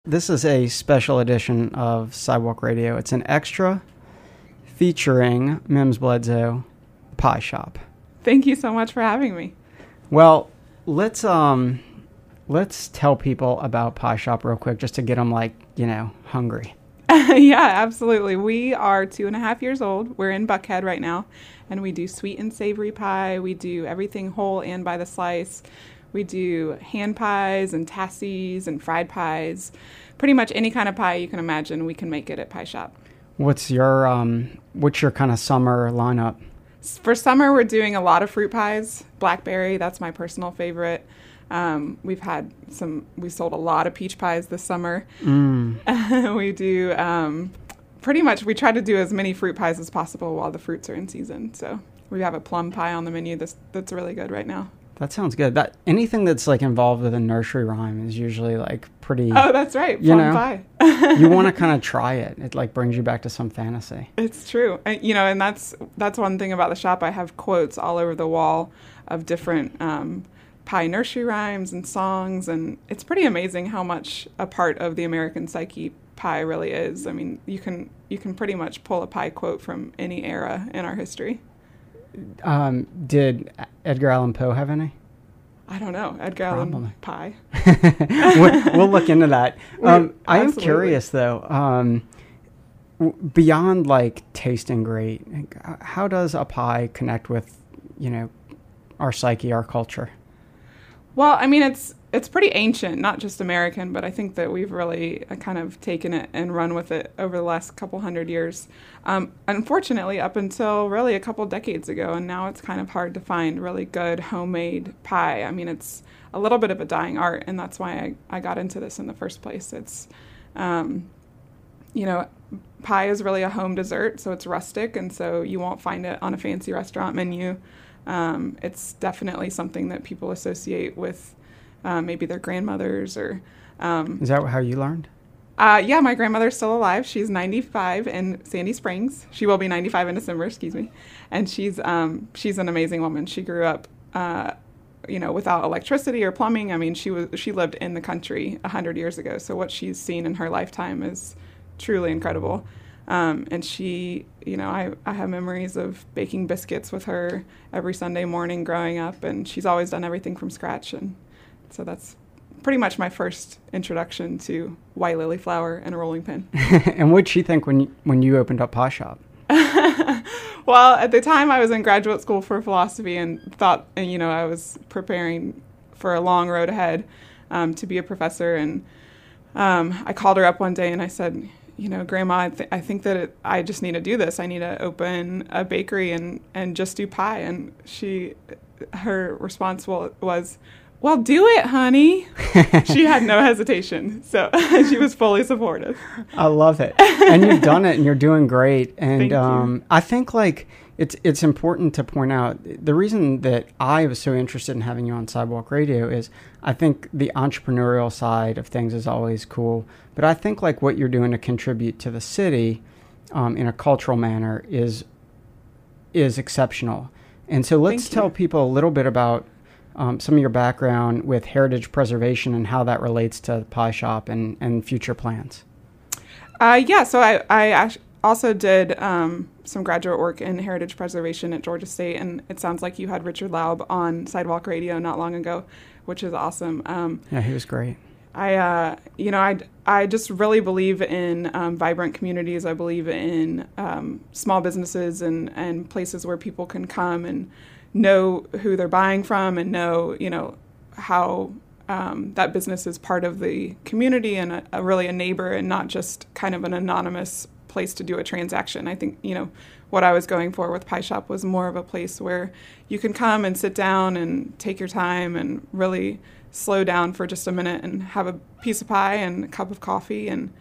This is a special edition of Sidewalk Radio. It's an extra featuring Mims Bledsoe Pie Shop. Thank you so much for having me. Well, let's tell people about Pie Shop real quick, just to get them hungry. Yeah, absolutely. We are 2.5 years old. We're in Buckhead right now, and we do sweet and savory pie. We do everything whole and by the slice. We do hand pies and tassies and fried pies. Pretty much any kind of pie you can imagine, we can make it at Pie Shop. What's your kind of summer lineup? For summer, we're doing a lot of fruit pies. Blackberry, that's my personal favorite. We sold a lot of peach pies this summer. We do we try to do as many fruit pies as possible while the fruits are in season. So we have a plum pie on the menu that's really good right now. That sounds good. Anything that's involved with a nursery rhyme is usually pretty. Oh, that's right. Plum pie. You want to kind of try it. It brings you back to some fantasy. It's true. And that's one thing about the shop. I have quotes all over the wall of different pie nursery rhymes and songs, and it's pretty amazing how much a part of the American psyche pie really is. I mean, you can pretty much pull a pie quote from any era in our history. Did Edgar Allan Poe have any? I don't know. Edgar Allan Pie. We'll look into that. I am curious, though, beyond tasting great, how does a pie connect with, our psyche, our culture? Well, I mean, it's pretty ancient, not just American, but I think that we've really kind of taken it and run with it over the last couple hundred years. Unfortunately, up until really a couple decades ago, and now it's kind of hard to find really good homemade pie. I mean, it's a little bit of a dying art, and that's why I got into this in the first place. It's, pie is really a home dessert, so it's rustic, and so you won't find it on a fancy restaurant menu. It's definitely something that people associate with maybe their grandmothers or... Is that how you learned? Yeah, my grandmother's still alive. She's 95 in Sandy Springs. She will be 95 in December, excuse me. And she's an amazing woman. She grew up, without electricity or plumbing. I mean, she lived in the country 100 years ago. So what she's seen in her lifetime is truly incredible. And she, I have memories of baking biscuits with her every Sunday morning growing up, and she's always done everything from scratch. And so that's pretty much my first introduction to white lily flour and a rolling pin. And what'd she think when you opened up Pie Shop? Well, at the time I was in graduate school for philosophy and thought, I was preparing for a long road ahead to be a professor. And I called her up one day and I said, Grandma, I think that I just need to do this. I need to open a bakery and just do pie. And her response was, well, do it, honey. She had no hesitation. So she was fully supportive. I love it. And you've done it and you're doing great. And Thank you. I think it's important to point out the reason that I was so interested in having you on Sidewalk Radio is I think the entrepreneurial side of things is always cool. But I think what you're doing to contribute to the city in a cultural manner is exceptional. And so let's tell people a little bit about some of your background with heritage preservation and how that relates to the Pie Shop and future plans. So I also did some graduate work in heritage preservation at Georgia State, and it sounds like you had Richard Laub on Sidewalk Radio not long ago, which is awesome. Yeah, he was great. I just really believe in vibrant communities. I believe in small businesses and places where people can come and know who they're buying from and know, how that business is part of the community and really a neighbor and not just kind of an anonymous place to do a transaction. I think, what I was going for with Pie Shop was more of a place where you can come and sit down and take your time and really slow down for just a minute and have a piece of pie and a cup of coffee. And,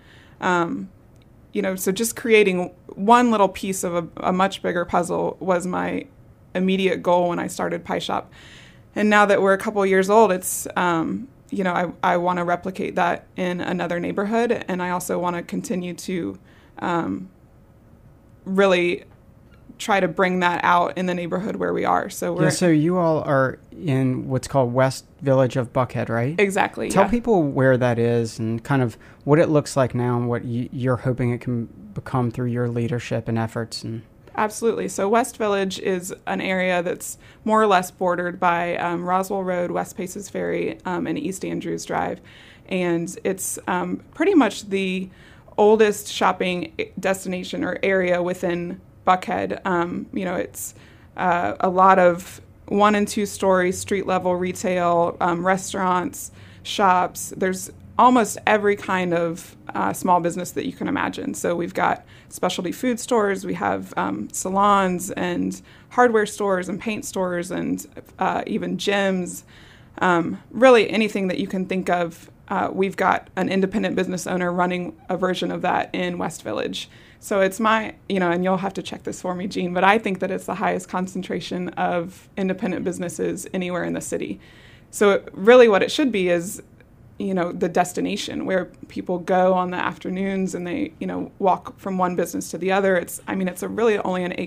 so just creating one little piece of a much bigger puzzle was my immediate goal when I started Pie Shop. And now that we're a couple years old, it's, I want to replicate that in another neighborhood. And I also want to continue to really try to bring that out in the neighborhood where we are. So we're so you all are in what's called West Village of Buckhead, right? Exactly. Tell people where that is and kind of what it looks like now and what you're hoping it can become through your leadership and efforts. And Absolutely. So West Village is an area that's more or less bordered by Roswell Road, West Paces Ferry, and East Andrews Drive. And it's pretty much the oldest shopping destination or area within Buckhead. It's a lot of 1- and 2-story street level retail, restaurants, shops. There's almost every kind of small business that you can imagine. So we've got specialty food stores, we have salons and hardware stores and paint stores and even gyms. Really anything that you can think of. We've got an independent business owner running a version of that in West Village. So it's and you'll have to check this for me, Gene, but I think that it's the highest concentration of independent businesses anywhere in the city. So really what it should be is, the destination where people go on the afternoons and they, walk from one business to the other. It's really only an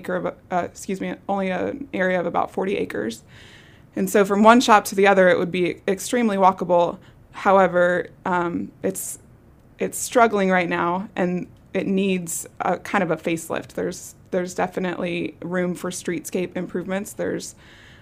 area of about 40 acres. And so from one shop to the other, it would be extremely walkable. However, it's struggling right now, and it needs a kind of a facelift. There's definitely room for streetscape improvements. There's,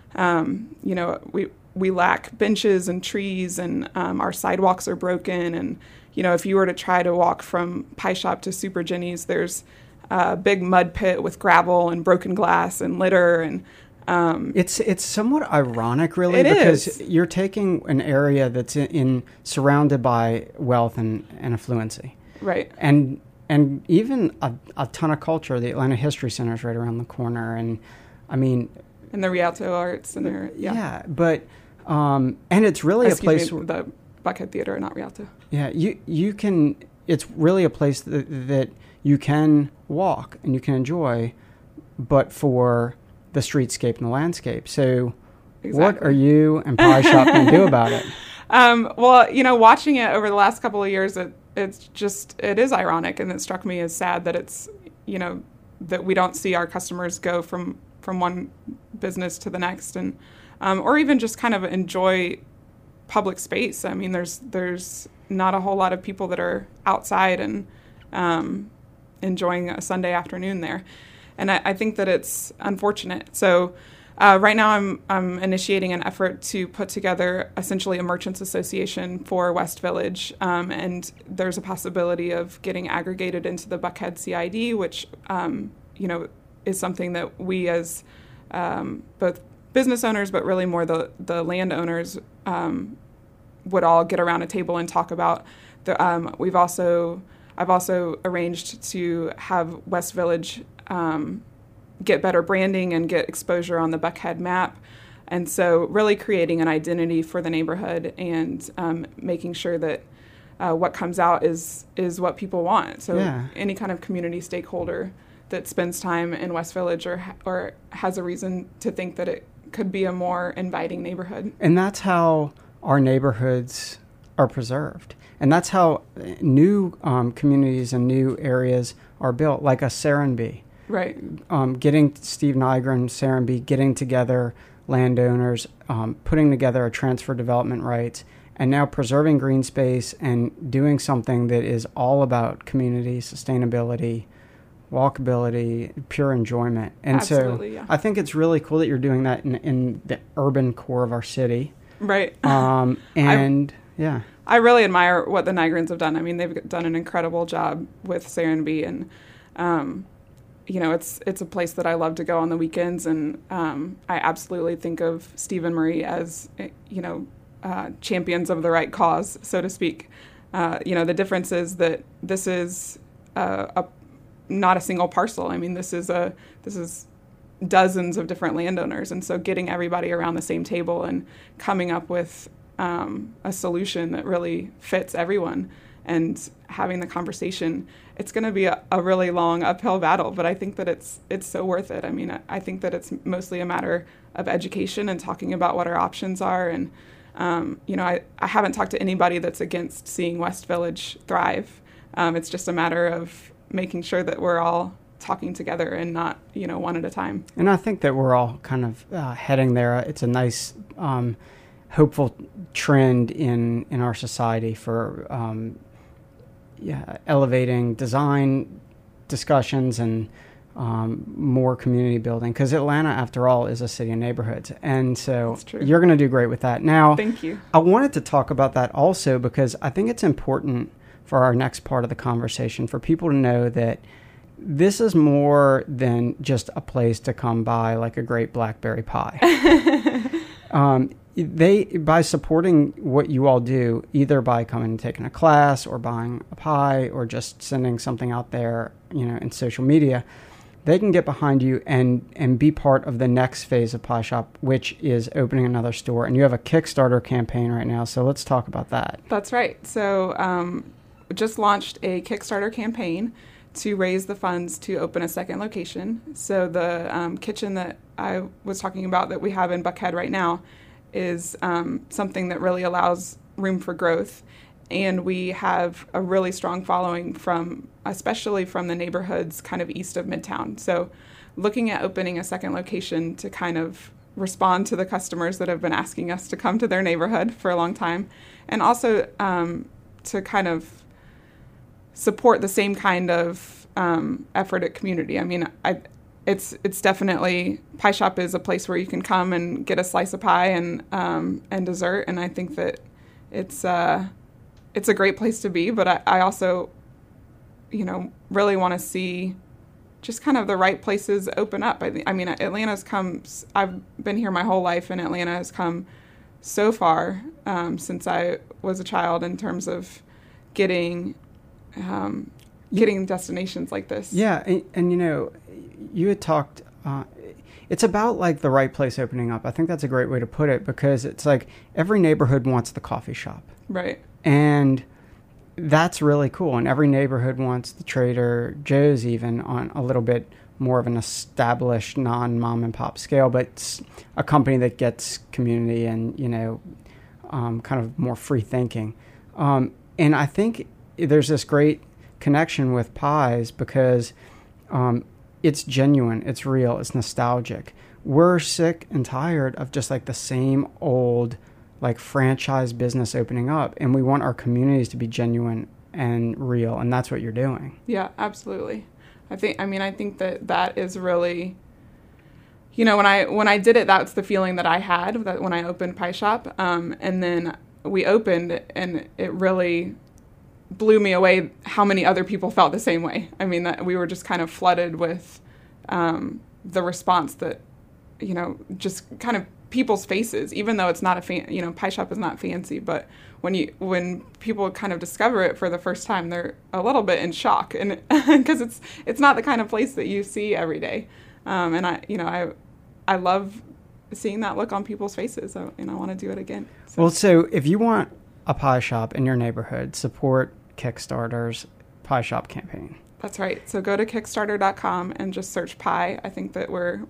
we lack benches and trees, and our sidewalks are broken. And if you were to try to walk from Pie Shop to Super Jenny's, there's a big mud pit with gravel and broken glass and litter and. It's somewhat ironic, really, because you're taking an area that's surrounded by wealth and affluency, right? And even a ton of culture. The Atlanta History Center is right around the corner, and and the Rialto Arts Center, but and it's really a place. The Buckhead Theater, not Rialto. Yeah, you can. It's really a place that you can walk and you can enjoy, but for the streetscape and the landscape. So What are you and Pie Shop going to do about it? Well, watching it over the last couple of years, it is ironic, and it struck me as sad that it's, that we don't see our customers go from one business to the next, and or even just kind of enjoy public space. I mean, there's not a whole lot of people that are outside and enjoying a Sunday afternoon there. And I think that it's unfortunate. So right now I'm initiating an effort to put together essentially a merchants association for West Village. And there's a possibility of getting aggregated into the Buckhead CID, which, is something that we as both business owners, but really more the landowners would all get around a table and talk about. I've also arranged to have West Village get better branding and get exposure on the Buckhead map. And so really creating an identity for the neighborhood and making sure that what comes out is what people want. So any kind of community stakeholder that spends time in West Village or has a reason to think that it could be a more inviting neighborhood. And that's how our neighborhoods are preserved. And that's how new communities and new areas are built, like a Serenbe. Right. Getting Steve Nygren, Serenbe, getting together landowners, putting together a transfer development rights, and now preserving green space and doing something that is all about community, sustainability, walkability, pure enjoyment. And Absolutely, so I think it's really cool that you're doing that in the urban core of our city. Right. I really admire what the Nygrens have done. I mean, they've done an incredible job with Serenbe, and it's a place that I love to go on the weekends, and I absolutely think of Steve and Marie as champions of the right cause, so to speak. The difference is that this is not a single parcel. I mean, this is dozens of different landowners, and so getting everybody around the same table and coming up with a solution that really fits everyone and having the conversation, it's going to be a really long uphill battle, but I think that it's so worth it. I mean, I think that it's mostly a matter of education and talking about what our options are. And, I haven't talked to anybody that's against seeing West Village thrive. It's just a matter of making sure that we're all talking together and not, one at a time. And I think that we're all kind of heading there. It's a nice, hopeful trend in our society for elevating design discussions and more community building, because Atlanta, after all, is a city of neighborhoods. And so you're going to do great with that. Now, thank you. I wanted to talk about that also because I think it's important for our next part of the conversation for people to know that this is more than just a place to come buy like a great blackberry pie. By supporting what you all do, either by coming and taking a class or buying a pie or just sending something out there, in social media, they can get behind you and be part of the next phase of Pie Shop, which is opening another store. And you have a Kickstarter campaign right now, so let's talk about that. That's right. So just launched a Kickstarter campaign to raise the funds to open a second location. So the kitchen that I was talking about that we have in Buckhead right now is something that really allows room for growth. And we have a really strong following especially from the neighborhoods kind of east of Midtown. So looking at opening a second location to kind of respond to the customers that have been asking us to come to their neighborhood for a long time. And also to kind of support the same kind of effort at community. I mean, it's definitely, Pie Shop is a place where you can come and get a slice of pie and dessert, and I think that it's a great place to be. But I also, really want to see just kind of the right places open up. I mean, Atlanta's come. I've been here my whole life, and Atlanta has come so far since I was a child in terms of getting destinations like this. Yeah, and you had talked, it's about like the right place opening up. I think that's a great way to put it, because it's like every neighborhood wants the coffee shop. Right. And that's really cool. And every neighborhood wants the Trader Joe's, even on a little bit more of an established non-mom and pop scale, but it's a company that gets community and, kind of more free thinking. And I think there's this great connection with pies because it's genuine, it's real, it's nostalgic. We're sick and tired of just like the same old like franchise business opening up, and we want our communities to be genuine and real, and that's what you're doing. Yeah, absolutely. I think that is really, when I did it, that's the feeling that I had that when I opened Pie Shop, and then we opened, and it really blew me away how many other people felt the same way. I mean, that we were just kind of flooded with the response that, just kind of people's faces, even though it's not Pie Shop is not fancy, but when people kind of discover it for the first time, they're a little bit in shock, and because it's not the kind of place that you see every day, and I love seeing that look on people's faces, and I want to do it again. So if you want a pie shop in your neighborhood, support Kickstarter's Pie Shop campaign. That's right. So go to Kickstarter.com and just search pie. I think that we're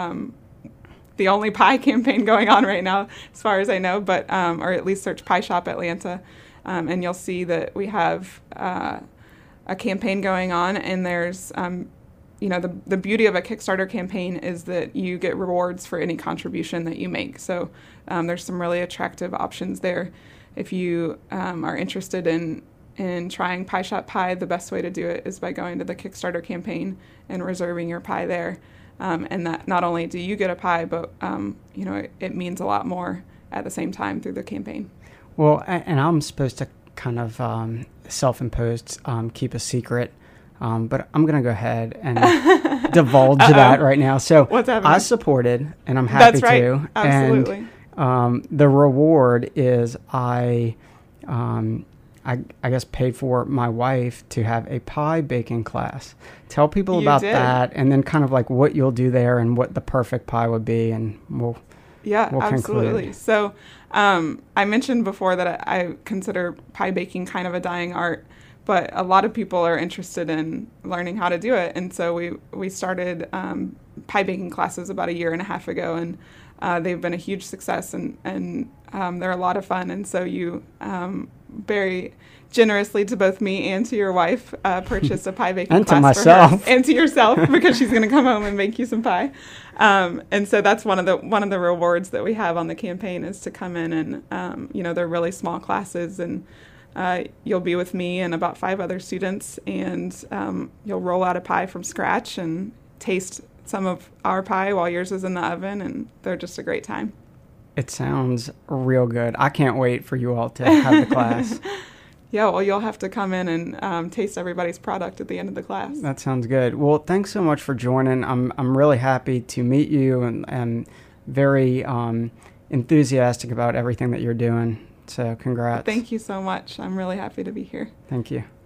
the only pie campaign going on right now, as far as I know, but or at least search Pie Shop Atlanta, and you'll see that we have a campaign going on, and there's the beauty of a Kickstarter campaign is that you get rewards for any contribution that you make. So there's some really attractive options there. If you are interested in trying Pie Shop pie, the best way to do it is by going to the Kickstarter campaign and reserving your pie there. And that not only do you get a pie, but it means a lot more at the same time through the campaign. Well, and I'm supposed to kind of self-imposed keep a secret, but I'm going to go ahead and divulge that right now. So what's happening? I supported, and I'm happy That's right. to. Absolutely. And the reward is I guess paid for my wife to have a pie baking class. Tell people about that, and then kind of like what you'll do there and what the perfect pie would be, and we'll absolutely. Conclude. So I mentioned before that I consider pie baking kind of a dying art, but a lot of people are interested in learning how to do it, and so we started pie baking classes about a year and a half ago, and they've been a huge success, and they're a lot of fun, and so you very generously to both me and to your wife, purchased a pie baking and class to myself. for her, and to yourself, because she's going to come home and make you some pie. And so that's one of the rewards that we have on the campaign, is to come in and they're really small classes, and you'll be with me and about 5 other students, and you'll roll out a pie from scratch and taste some of our pie while yours is in the oven, and they're just a great time. It sounds real good. I can't wait for you all to have the class. Yeah, well, you'll have to come in and taste everybody's product at the end of the class. That sounds good. Well, thanks so much for joining. I'm really happy to meet you, and very enthusiastic about everything that you're doing. So congrats. Thank you so much. I'm really happy to be here. Thank you.